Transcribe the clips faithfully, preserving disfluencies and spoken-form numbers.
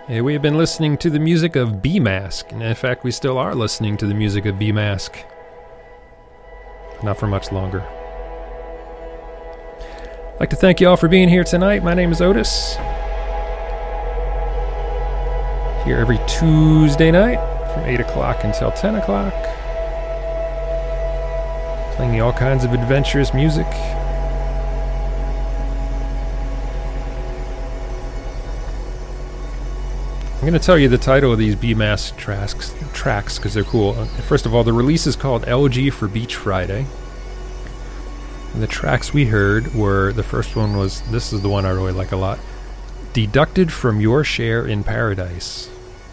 Hey, we have been listening to the music of B Mask, and in fact, we still are listening to the music of B Mask. Not for much longer. I'd like to thank you all for being here tonight. My name is Otis. Here every Tuesday night from eight o'clock until ten o'clock. Playing you all kinds of adventurous music. I'm going to tell you the title of these B Mask tracks tracks because they're cool. First of all, the release is called L G for Beach Friday. And the tracks we heard were, the first one was, this is the one I really like a lot, Deducted from Your Share in Paradise.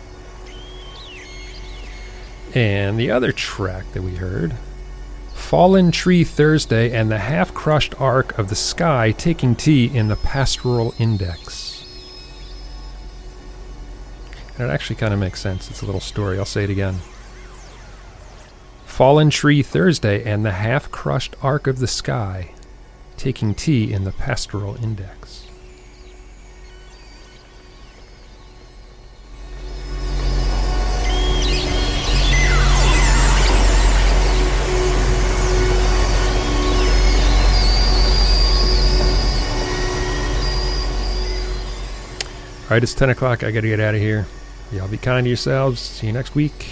And the other track that we heard, Fallen Tree Thursday and the Half-Crushed Arc of the Sky Taking Tea in the Pastoral Index. And it actually kind of makes sense. It's a little story. I'll say it again. Fallen Tree Thursday and the Half-Crushed Arc of the Sky Taking Tea in the Pastoral Index. All right, it's ten o'clock. I got to get out of here. Y'all be kind to yourselves. See you next week.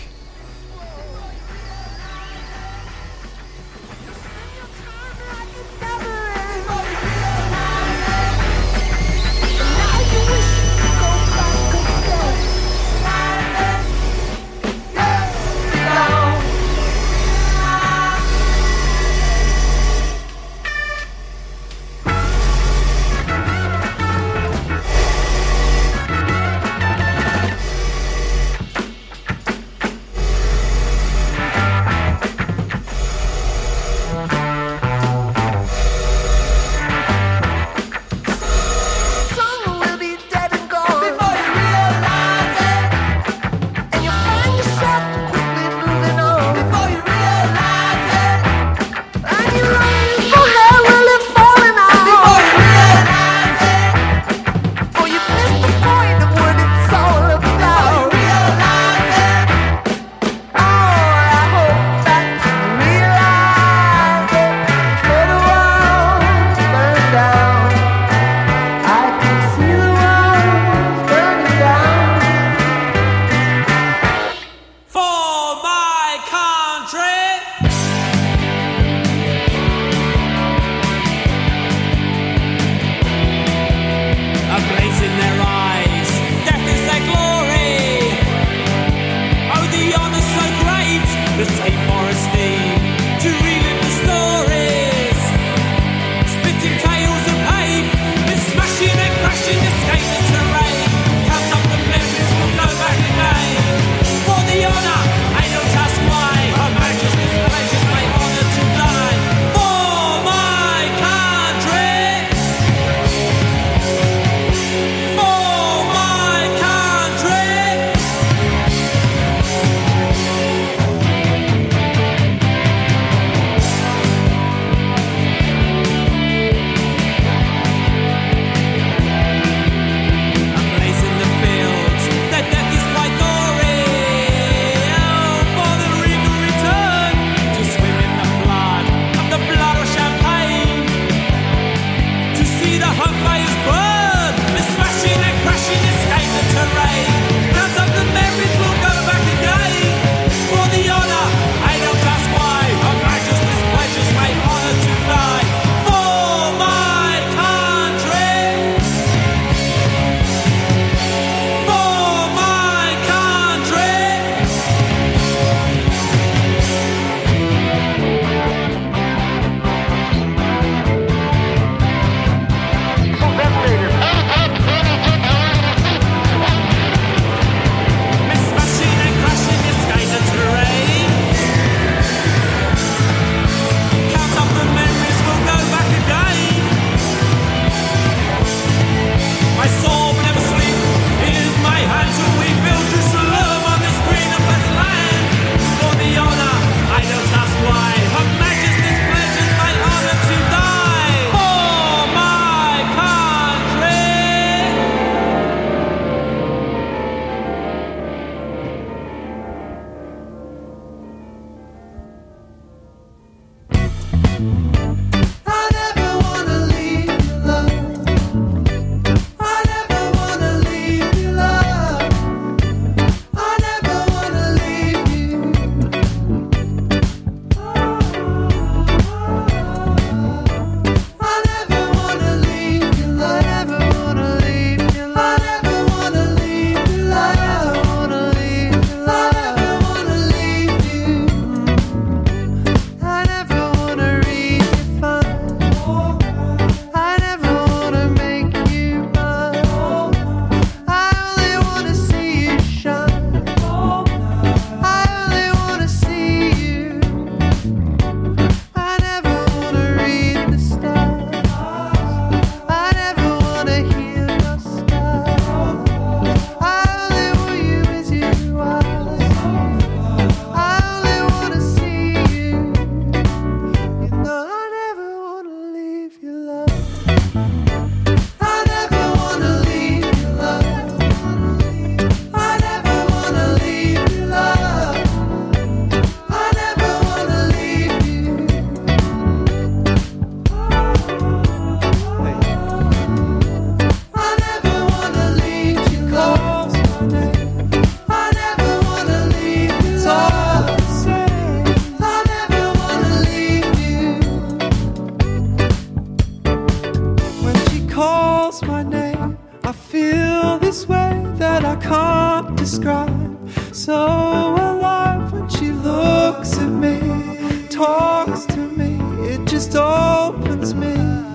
can't describe. So alive when she looks at me, talks to me, it just opens me.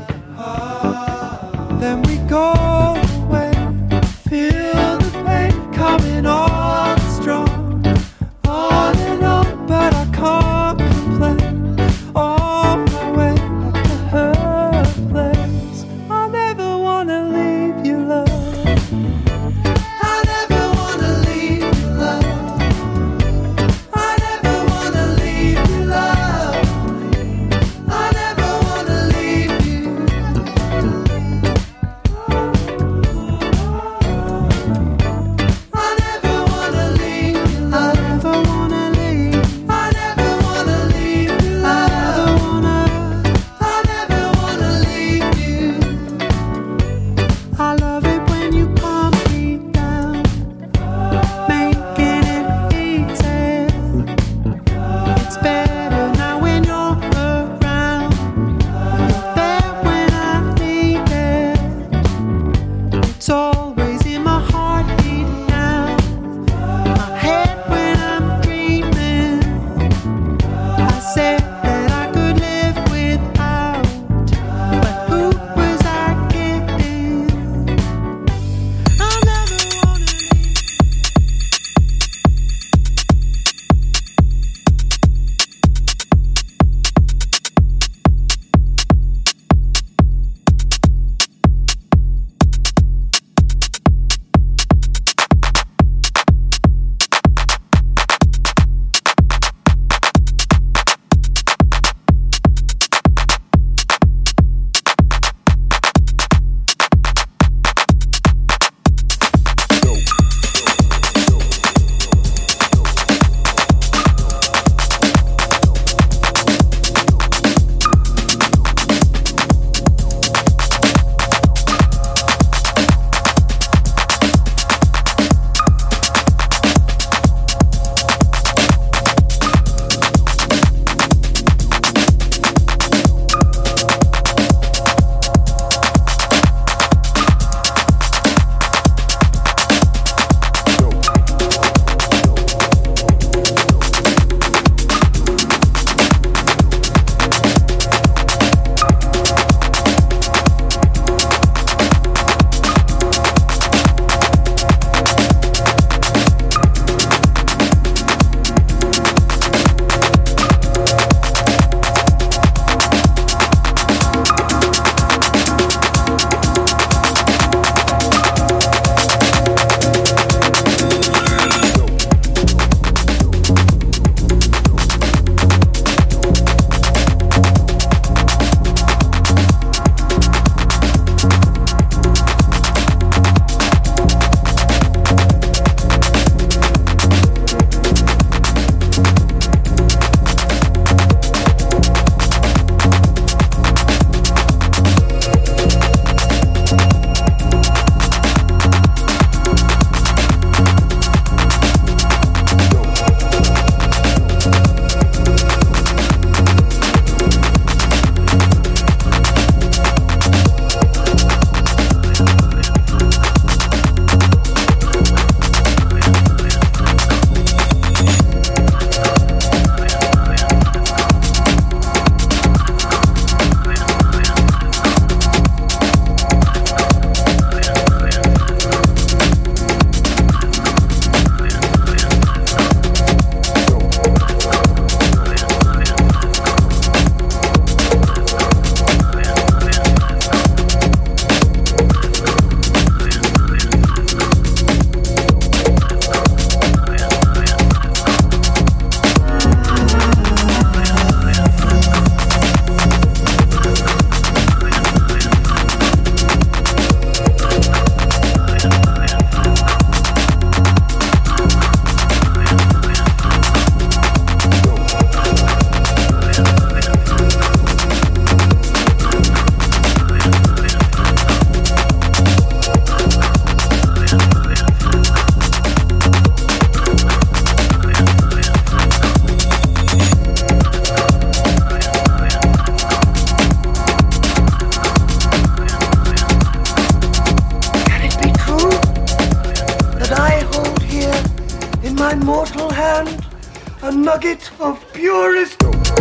Then we go away, feel the pain coming on strong, on and on, but I can't complain. On my way back to her place, I never wanna leave you, love. I never wanna leave you, love. I never wanna leave you, love. I never wanna leave you. my mortal hand a nugget of purest.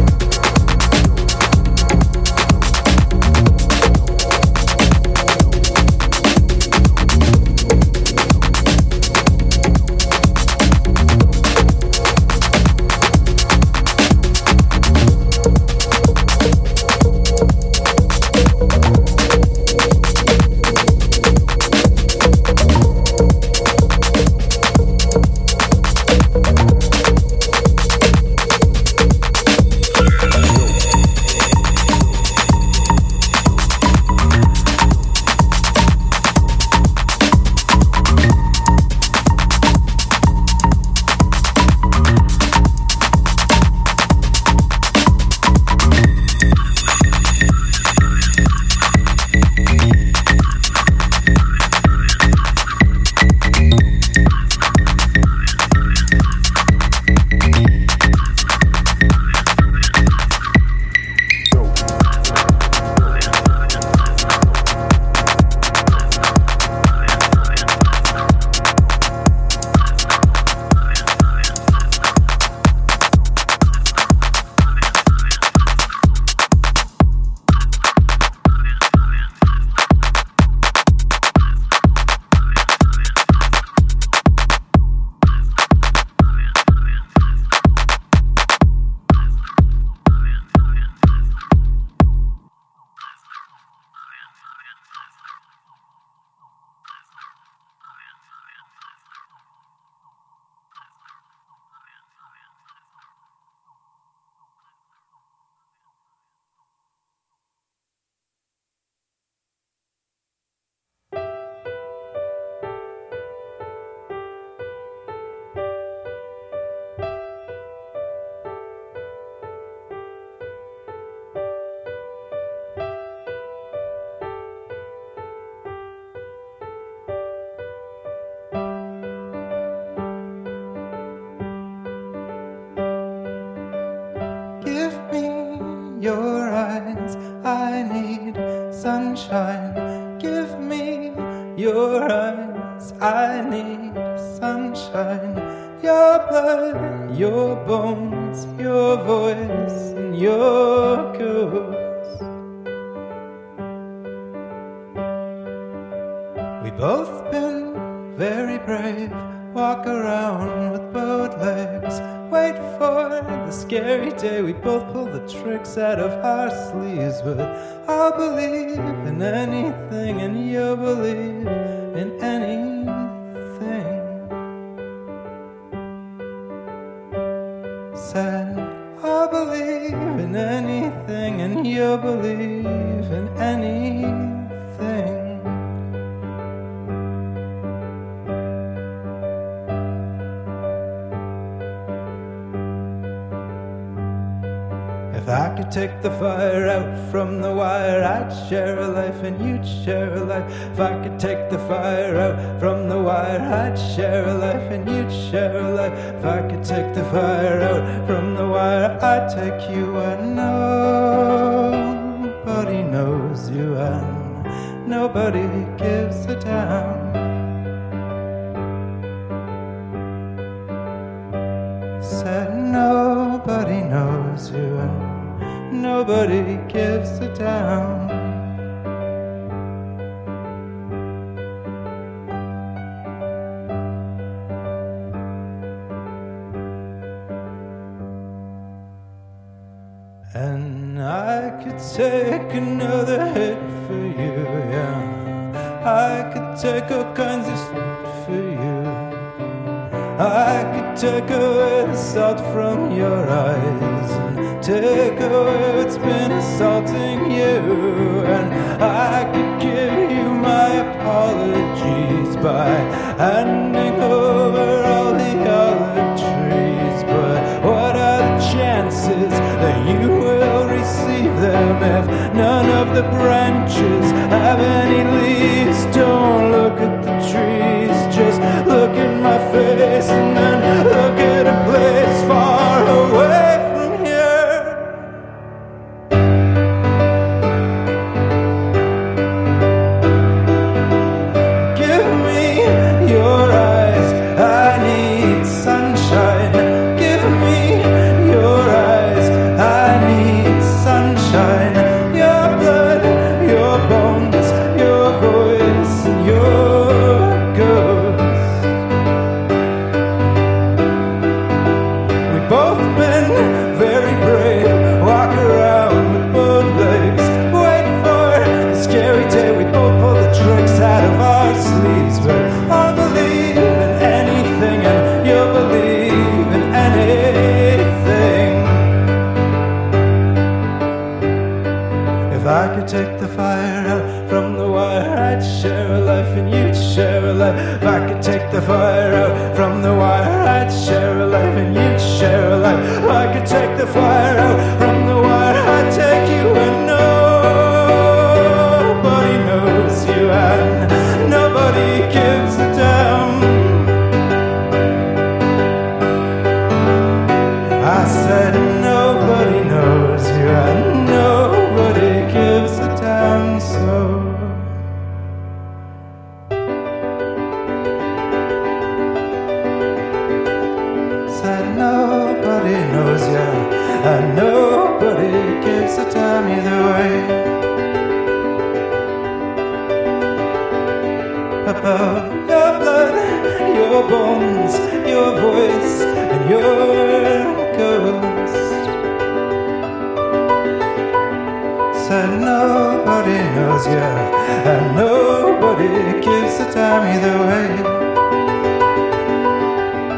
Your eyes, I need sunshine. Give me your eyes, I need sunshine. Your blood, your bones, your voice, and your ghost. We both been very brave. Walk around with bowed legs. Wait for the scary day. We both pull the tricks out of our sleeves. But I'll believe in anything, and you'll believe in anything. Said I'll believe in anything, and you'll believe in anything. If I could take the fire out from the wire, I'd share a life and you'd share a life. If I could take the fire out from the wire, I'd share a life and you'd share a life. If I could take the fire out from the wire, I'd take you and nobody knows you and nobody gives a damn. Said nobody knows you and nobody gives a damn. And I could take another hit for you, yeah. I could take all kinds of shit for you. I could take away the salt from your eyes and take away what's been assaulting you. And I could give you my apologies by handing over all the olive trees. But what are the chances that you will receive them if none of the branches have any leaves? Don't look at the trees, just look in my face and then look at a place far away from here. Give me your eyes, the fire out from the wire. I take you and nobody knows you and nobody gives a damn. I said nobody knows you and nobody gives a damn. So said nobody knows you and nobody gives a damn either way about your blood, your bones, your voice and your ghost. Said nobody knows you and nobody gives a damn either way.